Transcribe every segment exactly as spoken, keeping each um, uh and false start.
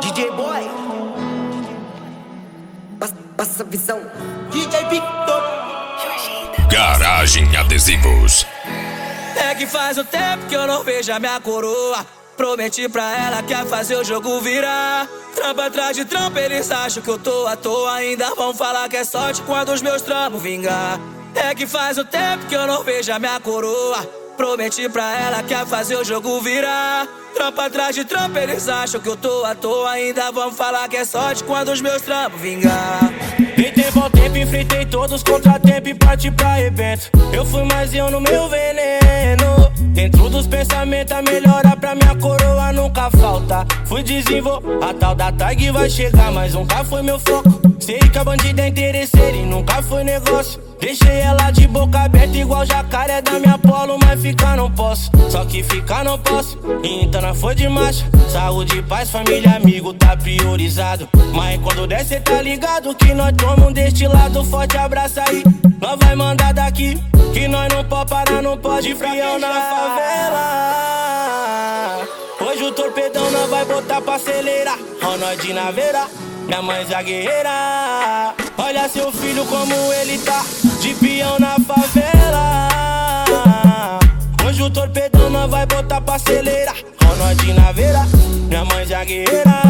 D J Boy, passa, passa a visão. D J Victor, Garagem Adesivos. É que faz um tempo que eu não vejo a minha coroa. Prometi pra ela que ia fazer o jogo virar. Trampa atrás de trampa, eles acham que eu tô à toa. Ainda vão falar que é sorte quando os meus trampos vingar. É que faz um tempo que eu não vejo a minha coroa. Prometi pra ela que ia fazer o jogo virar. Trampa atrás de trampa, eles acham que eu tô à toa. Ainda vão falar que é sorte quando os meus trampos vingar. Deitei bom tempo, enfrentei todos os contratempos e parti pra evento. Eu fui mais eu no meu veneno. Dentro dos pensamentos a melhora pra minha coroa nunca falta. Fui desenvolver, a tal da tag vai chegar, mas nunca foi meu foco. Sei que a bandida é interesseira e nunca foi negócio. Deixei ela de boca aberta igual jacaré da minha polo, mas ficar não posso. Só que ficar não posso, então não foi de marcha. Saúde, paz, família, amigo, tá priorizado. Mas quando der cê tá ligado que nós tomamos deste lado. Forte abraço aí, nós vai mandar daqui. Que nós não pode parar, não pode frião na favela. Hoje o torpedão nós vai botar pra acelerar. Ó nós de naveira, minha mãe zagueira. Olha seu filho como ele tá, de peão na favela. Hoje o torpedão nós vai botar pra acelerar. Ó nós de naveira, minha mãe zagueira.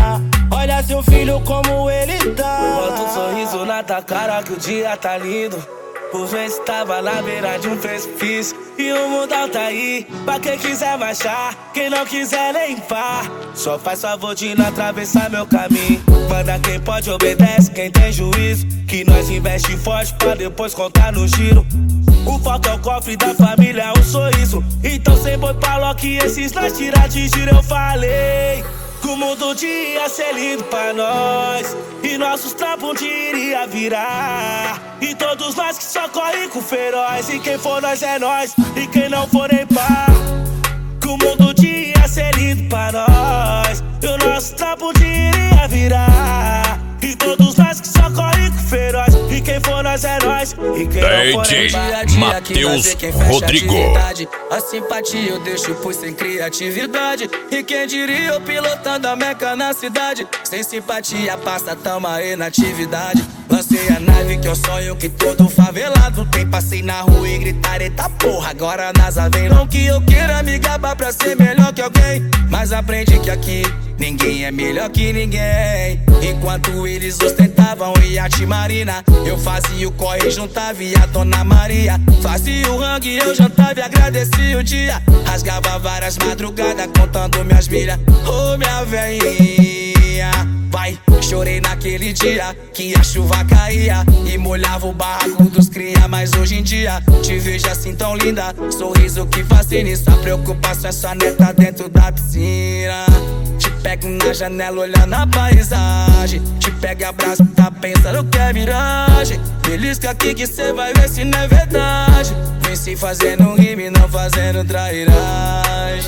Olha seu filho como ele tá. Bota um sorriso na tua cara que o dia tá lindo. Por vezes tava na beira de um precipício e o mundão tá aí pra quem quiser baixar, quem não quiser nem pá. Só faz favor de não atravessar meu caminho. Manda quem pode, obedece quem tem juízo. Que nós investe forte pra depois contar no giro. O foco é o cofre da família, um sorriso. Então sem boi pra Loki, esses nós tirar de giro. Eu falei que o mundo ia ser lindo pra nós e nossos trampos um dia iria virar. E todos nós que só correm com feroz. E quem for nós é nós, e quem não for nem pá. Que o mundo ia ser lindo pra nós e o nosso trampo um dia iria virar. E todos nós que só correm com feroz. E quem for nós é nós, e quem não for nem pá. D J Matheus Rodrigo. A simpatia eu deixo por sem criatividade. E quem diria eu pilotando a Meca na cidade. Sem simpatia passa tama aí na atividade. Lancei a nave que eu sonho que todo favelado tem. Passei na rua e gritar eita porra, agora a NASA vem. Não que eu queira me gabar pra ser melhor que alguém, mas aprendi que aqui ninguém é melhor que ninguém. Enquanto eles ostentavam iate marina, eu fazia o corre e juntava e a Dona Maria. Fazia o rangue, eu jantava e agradecia o dia. Rasgava várias madrugadas contando minhas milhas. Ô minha velhinha, vai, chorei naquele dia que a chuva caía e molhava o barraco dos cria. Mas hoje em dia te vejo assim tão linda, sorriso que fascina. E sua preocupação é sua neta dentro da piscina. Te pego na janela olhando a paisagem. Te pego e abraço, tá pensando que é miragem. Belisca aqui que cê vai ver se não é verdade. Vem se fazendo rime, não fazendo trairagem.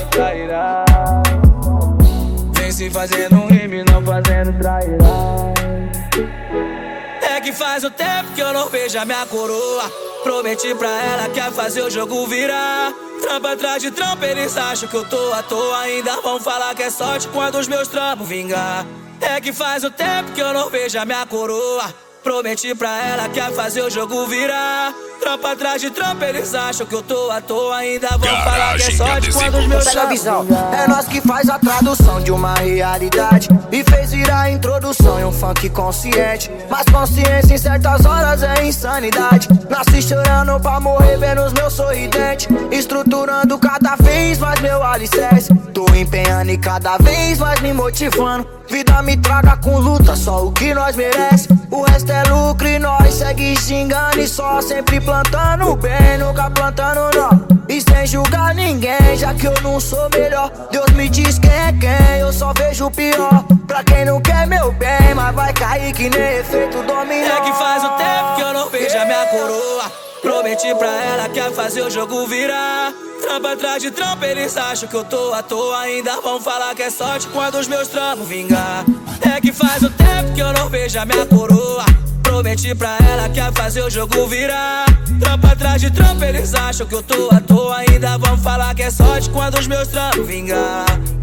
Vem se fazendo rime, não fazendo trairagem. É que faz um tempo que eu não vejo a minha coroa. Prometi pra ela que ia fazer o jogo virar. Trampa atrás de trampa, eles acham que eu tô à toa. Ainda vão falar que é sorte quando os meus trampos vingar. É que faz um tempo que eu não vejo a minha coroa. Prometi pra ela que ia fazer o jogo virar. Trampa atrás de trampa, eles acham que eu tô à toa. Ainda vão Garagem falar que é sorte quando os meus pega a trampos visão. vingar. É nós que faz a tradução de uma realidade e fez virar a introdução em um funk consciente. Mas consciência em certas horas é insanidade. Nasci chorando pra morrer vendo os meus sorridentes, estruturando cada vez mais meu alicerce. Tô empenhando e cada vez mais me motivando. Vida me traga com luta, só o que nós merece. O resto é lucro e nós segue xingando e só sempre plantando bem, nunca plantando não. E sem julgar ninguém, já que eu não sou melhor. Deus me diz quem é quem, eu só vejo o pior. Pra quem não quer meu bem, mas vai cair que nem efeito dominó. É que faz um tempo que eu não vejo a minha coroa. Prometi pra ela que ia fazer o jogo virar. Trampa atrás de trampa, eles acham que eu tô à toa. Ainda vão falar que é sorte quando os meus trampos vingar. É que faz um tempo que eu não vejo a minha coroa. Prometi pra ela que ia fazer o jogo virar. Trampa atrás de trampa, eles acham que eu tô à toa. Ainda vão falar que é sorte quando os meus trampos vingar.